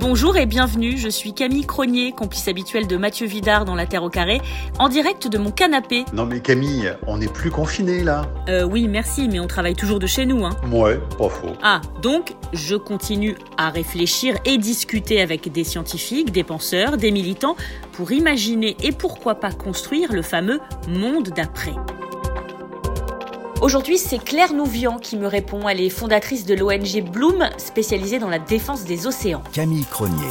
Bonjour et bienvenue, je suis Camille Cronier, complice habituelle de Mathieu Vidard dans La Terre au carré, en direct de mon canapé. Non mais Camille, on n'est plus confinés là. Oui, merci, mais on travaille toujours de chez nous, hein. Ouais, pas faux. Ah, donc, je continue à réfléchir et discuter avec des scientifiques, des penseurs, des militants, pour imaginer et pourquoi pas construire le fameux monde d'après. Aujourd'hui, c'est Claire Nouvian qui me répond. Elle est fondatrice de l'ONG Bloom, spécialisée dans la défense des océans. Camille Cronier.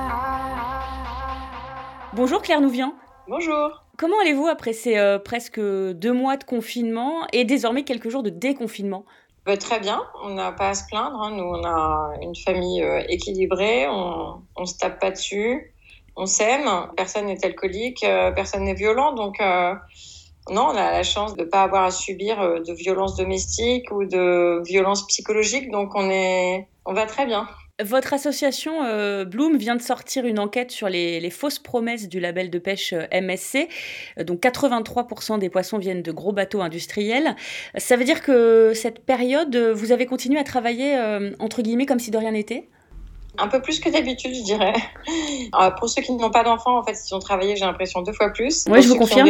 Bonjour Claire Nouvian. Bonjour. Comment allez-vous après ces presque 2 mois de confinement et désormais quelques jours de déconfinement ? Très bien, on n'a pas à se plaindre. Nous, on a une famille équilibrée, on se tape pas dessus, on s'aime, personne n'est alcoolique, personne n'est violent, donc... Non, on a la chance de ne pas avoir à subir de violences domestiques ou de violences psychologiques, donc on va très bien. Votre association Bloom vient de sortir une enquête sur les fausses promesses du label de pêche MSC. Donc 83% des poissons viennent de gros bateaux industriels. Ça veut dire que cette période, vous avez continué à travailler entre guillemets comme si de rien n'était ? Un peu plus que d'habitude, je dirais. Pour ceux qui n'ont pas d'enfants, en fait, ils ont travaillé, j'ai l'impression, 2 fois plus. Oui, je vous confirme.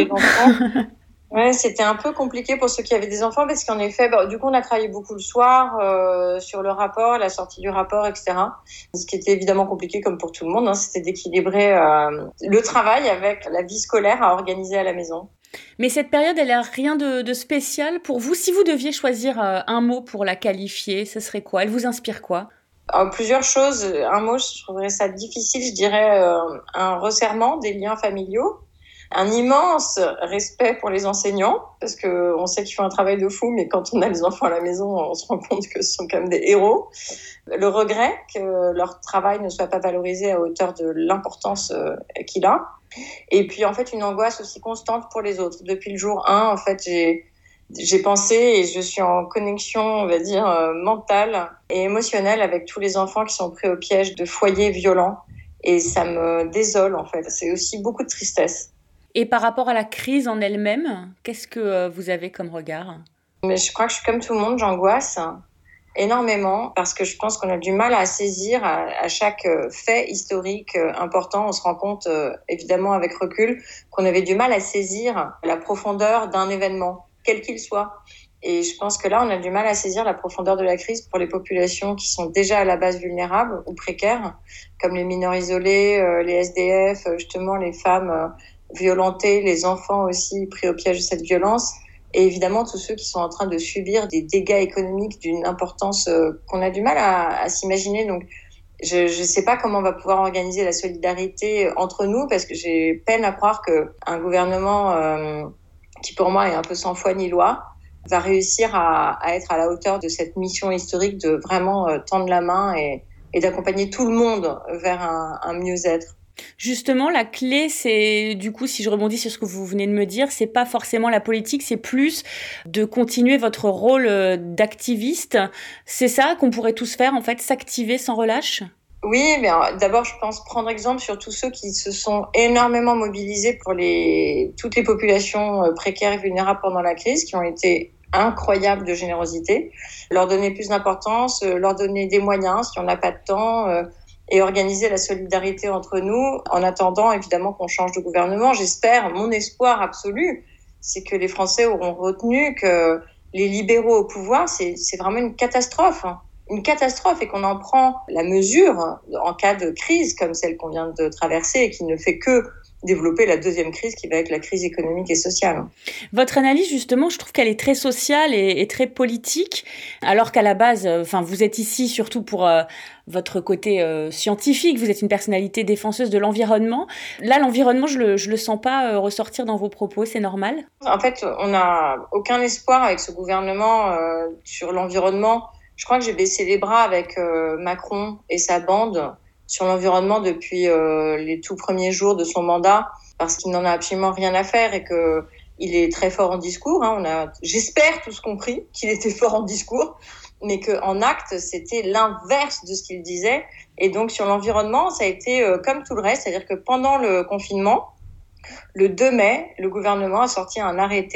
Ouais, c'était un peu compliqué pour ceux qui avaient des enfants parce qu'en effet, du coup, on a travaillé beaucoup le soir sur le rapport, la sortie du rapport, etc. Ce qui était évidemment compliqué comme pour tout le monde, c'était d'équilibrer le travail avec la vie scolaire à organiser à la maison. Mais cette période, elle n'a rien de spécial pour vous. Si vous deviez choisir un mot pour la qualifier, ce serait quoi ? Elle vous inspire quoi ? Plusieurs choses. Un mot, je trouverais ça difficile, je dirais un resserrement des liens familiaux. Un immense respect pour les enseignants, parce que on sait qu'ils font un travail de fou, mais quand on a les enfants à la maison, on se rend compte que ce sont quand même des héros. Le regret que leur travail ne soit pas valorisé à hauteur de l'importance qu'il a. Et puis, en fait, une angoisse aussi constante pour les autres. Depuis le jour 1, en fait, j'ai pensé et je suis en connexion, on va dire, mentale et émotionnelle avec tous les enfants qui sont pris au piège de foyers violents. Et ça me désole, en fait. C'est aussi beaucoup de tristesse. Et par rapport à la crise en elle-même, qu'est-ce que vous avez comme regard ? Mais je crois que je suis comme tout le monde, j'angoisse énormément parce que je pense qu'on a du mal à saisir à chaque fait historique important. On se rend compte, évidemment avec recul, qu'on avait du mal à saisir la profondeur d'un événement, quel qu'il soit. Et je pense que là, on a du mal à saisir la profondeur de la crise pour les populations qui sont déjà à la base vulnérables ou précaires, comme les mineurs isolés, les SDF, justement les femmes violentées, les enfants aussi pris au piège de cette violence, et évidemment tous ceux qui sont en train de subir des dégâts économiques d'une importance qu'on a du mal à s'imaginer. Donc je sais pas comment on va pouvoir organiser la solidarité entre nous, parce que j'ai peine à croire qu'un gouvernement qui pour moi est un peu sans foi ni loi va réussir à être à la hauteur de cette mission historique de vraiment tendre la main et d'accompagner tout le monde vers un mieux-être. Justement, la clé, c'est, du coup, si je rebondis sur ce que vous venez de me dire, c'est pas forcément la politique, c'est plus de continuer votre rôle d'activiste. C'est ça qu'on pourrait tous faire, en fait, s'activer sans relâche ? Oui, mais d'abord, je pense prendre exemple sur tous ceux qui se sont énormément mobilisés pour toutes les populations précaires et vulnérables pendant la crise, qui ont été incroyables de générosité. Leur donner plus d'importance, leur donner des moyens si on n'a pas de temps, et organiser la solidarité entre nous en attendant évidemment qu'on change de gouvernement. J'espère, mon espoir absolu, c'est que les Français auront retenu que les libéraux au pouvoir, c'est vraiment une catastrophe. Une catastrophe, et qu'on en prend la mesure en cas de crise comme celle qu'on vient de traverser et qui ne fait que développer la deuxième crise qui va être la crise économique et sociale. Votre analyse, justement, je trouve qu'elle est très sociale et très politique, alors qu'à la base, vous êtes ici surtout pour votre côté scientifique, vous êtes une personnalité défenseuse de l'environnement. Là, l'environnement, je le sens pas ressortir dans vos propos, c'est normal ? En fait, on n'a aucun espoir avec ce gouvernement sur l'environnement. Je crois que j'ai baissé les bras avec Macron et sa bande sur l'environnement depuis les tout premiers jours de son mandat, parce qu'il n'en a absolument rien à faire et qu'il est très fort en discours. On a, j'espère, tous compris qu'il était fort en discours, mais qu'en acte, c'était l'inverse de ce qu'il disait. Et donc, sur l'environnement, ça a été comme tout le reste, c'est-à-dire que pendant le confinement, le 2 mai, le gouvernement a sorti un arrêté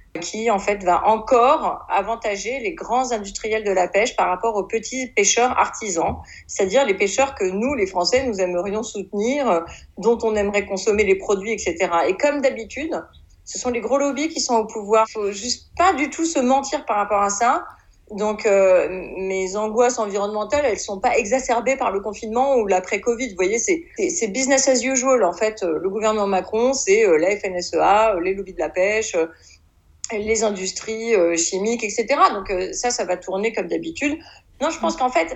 qui en fait va encore avantager les grands industriels de la pêche par rapport aux petits pêcheurs artisans, c'est-à-dire les pêcheurs que nous, les Français, nous aimerions soutenir, dont on aimerait consommer les produits, etc. Et comme d'habitude, ce sont les gros lobbies qui sont au pouvoir. Il faut juste pas du tout se mentir par rapport à ça. Donc, mes angoisses environnementales, elles sont pas exacerbées par le confinement ou l'après-Covid. Vous voyez, c'est business as usual. En fait, le gouvernement Macron, c'est la FNSEA, les lobbies de la pêche, les industries chimiques, etc. Donc, ça va tourner comme d'habitude. Non, je pense qu'en fait,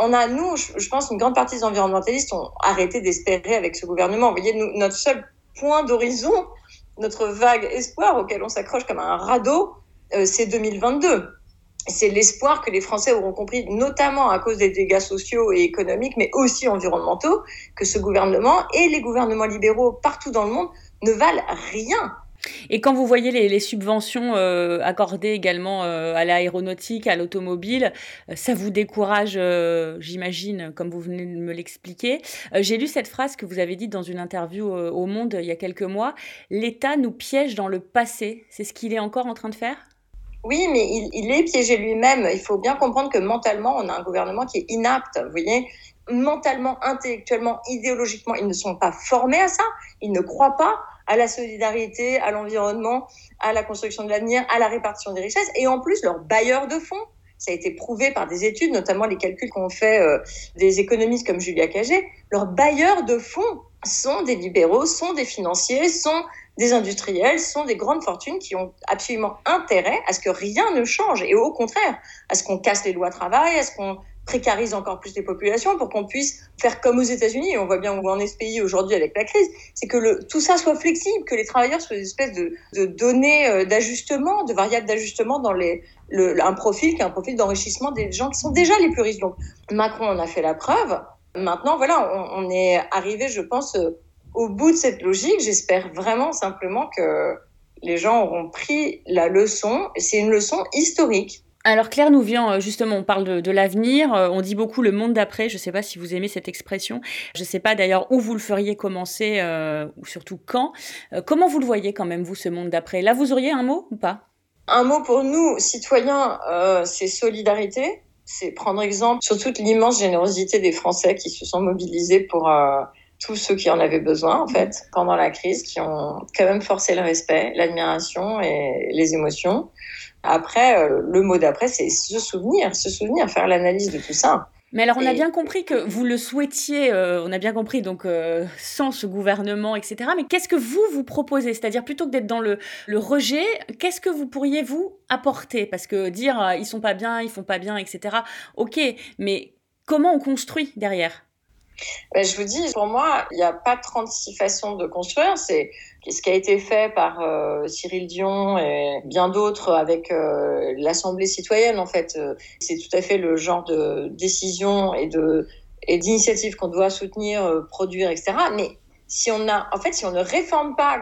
je pense une grande partie des environnementalistes ont arrêté d'espérer avec ce gouvernement. Vous voyez, notre seul point d'horizon, notre vague espoir auquel on s'accroche comme un radeau, c'est 2022. C'est l'espoir que les Français auront compris, notamment à cause des dégâts sociaux et économiques, mais aussi environnementaux, que ce gouvernement et les gouvernements libéraux partout dans le monde ne valent rien. Et quand vous voyez les subventions accordées également à l'aéronautique, à l'automobile, ça vous décourage, j'imagine, comme vous venez de me l'expliquer. J'ai lu cette phrase que vous avez dite dans une interview au Monde il y a quelques mois. « L'État nous piège dans le passé ». C'est ce qu'il est encore en train de faire ? Oui, mais il est piégé lui-même. Il faut bien comprendre que mentalement, on a un gouvernement qui est inapte. Vous voyez, mentalement, intellectuellement, idéologiquement, ils ne sont pas formés à ça. Ils ne croient pas à la solidarité, à l'environnement, à la construction de l'avenir, à la répartition des richesses. Et en plus, leurs bailleurs de fonds, ça a été prouvé par des études, notamment les calculs qu'ont fait des économistes comme Julia Cagé, leurs bailleurs de fonds sont des libéraux, sont des financiers, sont des industriels, sont des grandes fortunes qui ont absolument intérêt à ce que rien ne change et au contraire, à ce qu'on casse les lois travail, à ce qu'on précarise encore plus les populations pour qu'on puisse faire comme aux États-Unis, et on voit bien où en est ce pays aujourd'hui avec la crise, c'est que tout ça soit flexible, que les travailleurs soient des espèces de données d'ajustement, de variables d'ajustement dans un profil qui est un profil d'enrichissement des gens qui sont déjà les plus riches. Donc Macron en a fait la preuve. Maintenant, voilà, on est arrivé, je pense, au bout de cette logique. J'espère vraiment simplement que les gens auront pris la leçon. C'est une leçon historique. Alors Claire Nouvian, justement, on parle de l'avenir, on dit beaucoup le monde d'après, je ne sais pas si vous aimez cette expression, je ne sais pas d'ailleurs où vous le feriez commencer, ou surtout quand. Comment vous le voyez quand même, vous, ce monde d'après ? Là, vous auriez un mot ou pas ? Un mot pour nous, citoyens, c'est solidarité, c'est prendre exemple sur toute l'immense générosité des Français qui se sont mobilisés pour tous ceux qui en avaient besoin, en fait, pendant la crise, qui ont quand même forcé le respect, l'admiration et les émotions. Après, le mot d'après, c'est se souvenir, faire l'analyse de tout ça. Mais alors, on a bien compris que vous le souhaitiez, on a bien compris, donc sans ce gouvernement, etc. Mais qu'est-ce que vous proposez ? C'est-à-dire, plutôt que d'être dans le rejet, qu'est-ce que vous pourriez, vous, apporter ? Parce que dire ils sont pas bien, ils font pas bien, etc. Ok, mais comment on construit derrière ? Je vous dis, pour moi, il n'y a pas 36 façons de construire. C'est ce qui a été fait par Cyril Dion et bien d'autres avec l'Assemblée citoyenne, en fait. C'est tout à fait le genre de décision et d'initiative qu'on doit soutenir, produire, etc. Mais si on ne réforme pas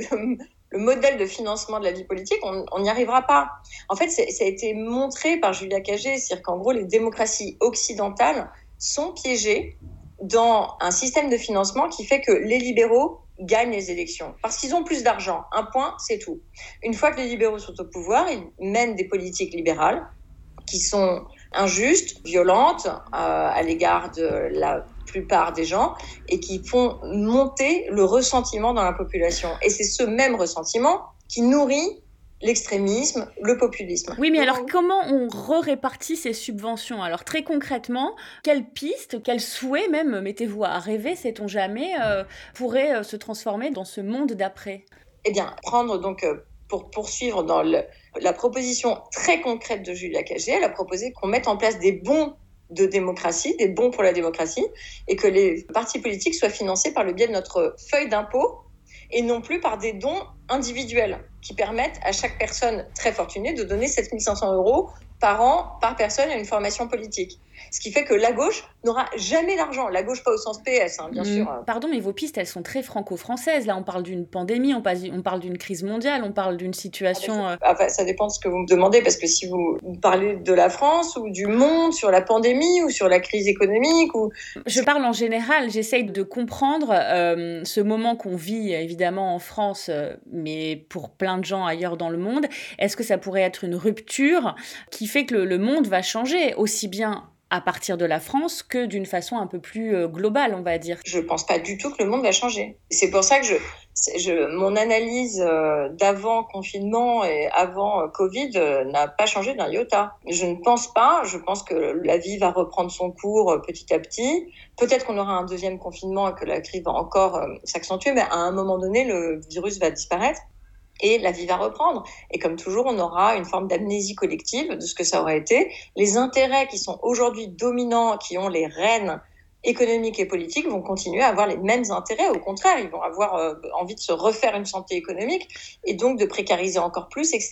le modèle de financement de la vie politique, on n'y arrivera pas. En fait, ça a été montré par Julia Cagé, c'est-à-dire qu'en gros, les démocraties occidentales sont piégées dans un système de financement qui fait que les libéraux gagnent les élections parce qu'ils ont plus d'argent. Un point, c'est tout. Une fois que les libéraux sont au pouvoir, ils mènent des politiques libérales qui sont injustes, violentes à l'égard de la plupart des gens et qui font monter le ressentiment dans la population. Et c'est ce même ressentiment qui nourrit l'extrémisme, le populisme. Oui, mais alors comment on répartit ces subventions ? Alors très concrètement, quelles pistes, quels souhaits même, mettez-vous à rêver, sait-on jamais, pourraient se transformer dans ce monde d'après ? Eh bien, prendre donc, pour poursuivre dans la proposition très concrète de Julia Cagé, elle a proposé qu'on mette en place des bons de démocratie, des bons pour la démocratie, et que les partis politiques soient financés par le biais de notre feuille d'impôt, et non plus par des dons individuels qui permettent à chaque personne très fortunée de donner 7 500 € par an, par personne, à une formation politique. Ce qui fait que la gauche n'aura jamais d'argent. La gauche, pas au sens PS, bien sûr. Pardon, mais vos pistes, elles sont très franco-françaises. Là, on parle d'une pandémie, on parle d'une crise mondiale, on parle d'une situation... Ça dépend de ce que vous me demandez, parce que si vous parlez de la France ou du monde, sur la pandémie ou sur la crise économique... Je parle en général, j'essaye de comprendre ce moment qu'on vit, évidemment, en France, mais pour plein de gens ailleurs dans le monde. Est-ce que ça pourrait être une rupture qui fait que le monde va changer, aussi bien à partir de la France que d'une façon un peu plus globale, on va dire? Je pense pas du tout que le monde va changer. C'est pour ça que mon analyse d'avant confinement et avant Covid n'a pas changé d'un iota. Je ne pense pas. Je pense que la vie va reprendre son cours petit à petit. Peut-être qu'on aura un deuxième confinement et que la crise va encore s'accentuer, mais à un moment donné, le virus va disparaître. Et la vie va reprendre. Et comme toujours, on aura une forme d'amnésie collective de ce que ça aurait été. Les intérêts qui sont aujourd'hui dominants, qui ont les rênes économiques et politiques, vont continuer à avoir les mêmes intérêts. Au contraire, ils vont avoir envie de se refaire une santé économique et donc de précariser encore plus, etc.,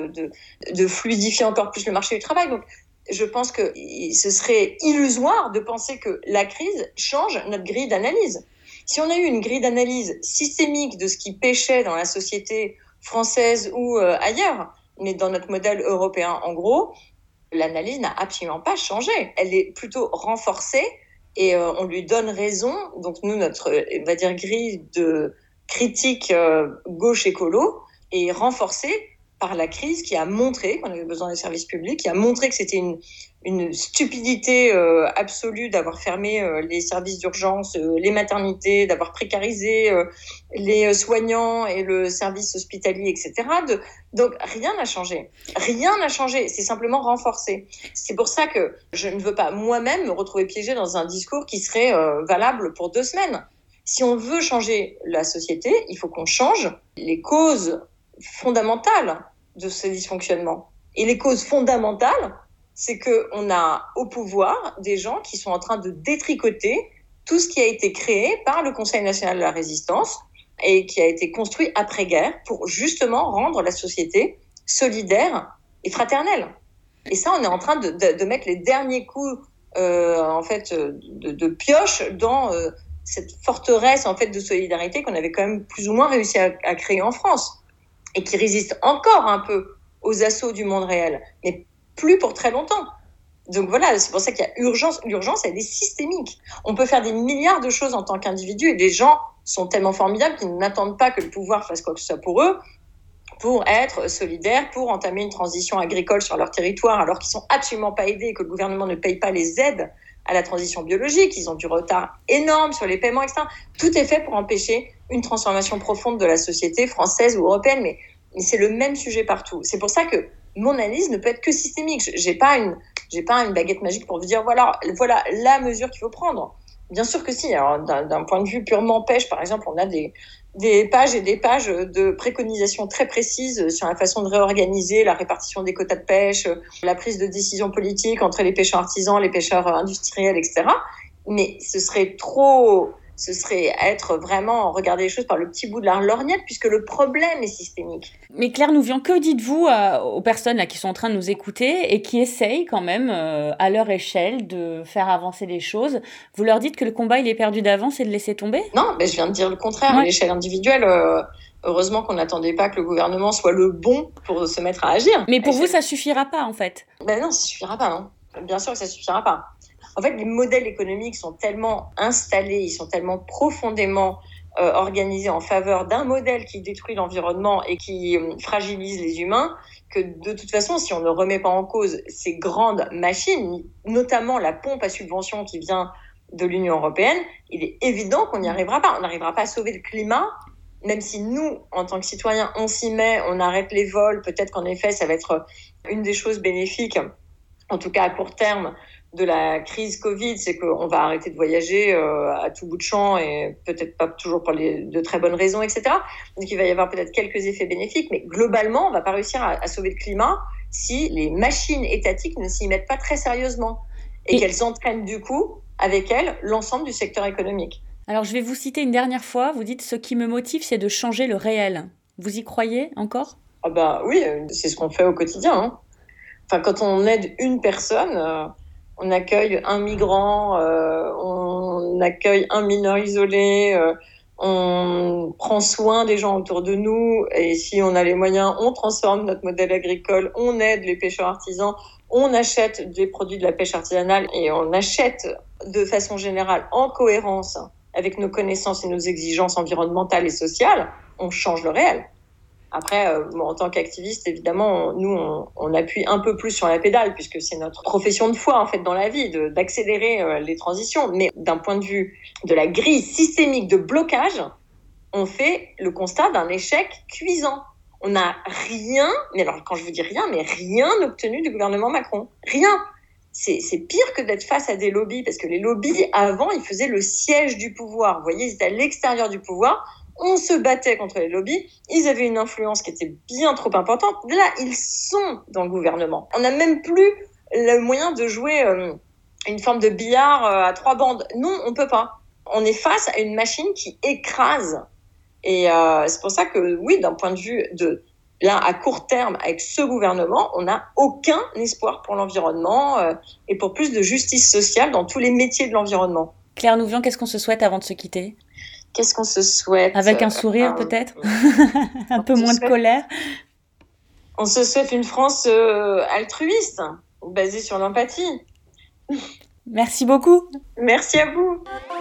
de fluidifier encore plus le marché du travail. Donc, je pense que ce serait illusoire de penser que la crise change notre grille d'analyse. Si on a eu une grille d'analyse systémique de ce qui pêchait dans la société française ou ailleurs, mais dans notre modèle européen, en gros, l'analyse n'a absolument pas changé. Elle est plutôt renforcée et on lui donne raison. Donc nous, notre, on va dire, grille de critique gauche écolo est renforcée par la crise qui a montré qu'on avait besoin des services publics, qui a montré que c'était une stupidité absolue d'avoir fermé les services d'urgence, les maternités, d'avoir précarisé les soignants et le service hospitalier, etc. Donc rien n'a changé. Rien n'a changé, c'est simplement renforcé. C'est pour ça que je ne veux pas moi-même me retrouver piégée dans un discours qui serait valable pour 2 semaines. Si on veut changer la société, il faut qu'on change les causes fondamentales de ce dysfonctionnement. Et les causes fondamentales, c'est qu'on a au pouvoir des gens qui sont en train de détricoter tout ce qui a été créé par le Conseil national de la résistance et qui a été construit après-guerre pour justement rendre la société solidaire et fraternelle. Et ça, on est en train de mettre les derniers coups de pioche dans cette forteresse en fait, de solidarité qu'on avait quand même plus ou moins réussi à créer en France et qui résiste encore un peu aux assauts du monde réel, mais plus pour très longtemps. Donc voilà, c'est pour ça qu'il y a urgence. L'urgence, elle est systémique. On peut faire des milliards de choses en tant qu'individu et des gens sont tellement formidables qu'ils n'attendent pas que le pouvoir fasse quoi que ce soit pour eux, pour être solidaires, pour entamer une transition agricole sur leur territoire alors qu'ils sont absolument pas aidés et que le gouvernement ne paye pas les aides à la transition biologique. Ils ont du retard énorme sur les paiements, etc. Tout est fait pour empêcher une transformation profonde de la société française ou européenne, mais c'est le même sujet partout. C'est pour ça que mon analyse ne peut être que systémique. J'ai pas une baguette magique pour vous dire voilà la mesure qu'il faut prendre. Bien sûr que si. Alors d'un point de vue purement pêche, par exemple, on a des pages et des pages de préconisations très précises sur la façon de réorganiser la répartition des quotas de pêche, la prise de décision politique entre les pêcheurs artisans, les pêcheurs industriels, etc. Mais ce serait être vraiment regarder les choses par le petit bout de la lorgnette puisque le problème est systémique. Mais Claire Nouvian, que dites-vous aux personnes là, qui sont en train de nous écouter et qui essayent quand même, à leur échelle, de faire avancer les choses? Vous leur dites que le combat, il est perdu d'avance et de laisser tomber? Non, je viens de dire le contraire. Ouais. À l'échelle individuelle, heureusement qu'on n'attendait pas que le gouvernement soit le bon pour se mettre à agir. Mais pour vous, ça suffira pas, en fait? Non, ça suffira pas, non. Bien sûr que ça suffira pas. En fait, les modèles économiques sont tellement installés, ils sont tellement profondément organisés en faveur d'un modèle qui détruit l'environnement et qui fragilise les humains, que de toute façon, si on ne remet pas en cause ces grandes machines, notamment la pompe à subventions qui vient de l'Union européenne, il est évident qu'on n'y arrivera pas. On n'arrivera pas à sauver le climat, même si nous, en tant que citoyens, on s'y met, on arrête les vols. Peut-être qu'en effet, ça va être une des choses bénéfiques, en tout cas à court terme, de la crise Covid, c'est qu'on va arrêter de voyager à tout bout de champ et peut-être pas toujours pour de très bonnes raisons, etc. Donc il va y avoir peut-être quelques effets bénéfiques, mais globalement, on va pas réussir à sauver le climat si les machines étatiques ne s'y mettent pas très sérieusement et qu'elles entraînent du coup avec elles l'ensemble du secteur économique. Alors je vais vous citer une dernière fois, vous dites « ce qui me motive, c'est de changer le réel ». Vous y croyez encore ? Oui, c'est ce qu'on fait au quotidien. Hein. Enfin, quand on aide une personne... on accueille un migrant, on accueille un mineur isolé, on prend soin des gens autour de nous et si on a les moyens, on transforme notre modèle agricole, on aide les pêcheurs artisans, on achète des produits de la pêche artisanale et on achète de façon générale en cohérence avec nos connaissances et nos exigences environnementales et sociales, on change le réel. Après, en tant qu'activiste, évidemment, on appuie un peu plus sur la pédale, puisque c'est notre profession de foi, en fait, dans la vie, d'accélérer les transitions. Mais d'un point de vue de la grille systémique de blocage, on fait le constat d'un échec cuisant. On n'a rien, mais alors quand je vous dis rien, mais rien obtenu du gouvernement Macron. Rien. C'est pire que d'être face à des lobbies, parce que les lobbies, avant, ils faisaient le siège du pouvoir. Vous voyez, ils étaient à l'extérieur du pouvoir. On se battait contre les lobbies. Ils avaient une influence qui était bien trop importante. Là, ils sont dans le gouvernement. On n'a même plus le moyen de jouer une forme de billard à 3 bandes. Non, on peut pas. On est face à une machine qui écrase. Et c'est pour ça que, oui, d'un point de vue là, à court terme, avec ce gouvernement, on n'a aucun espoir pour l'environnement et pour plus de justice sociale dans tous les métiers de l'environnement. Claire Nouvion, qu'est-ce qu'on se souhaite avant de se quitter ? Qu'est-ce qu'on se souhaite ? Avec un sourire peut-être ? Un peu moins de colère ? On se souhaite une France altruiste, basée sur l'empathie. Merci beaucoup. Merci à vous.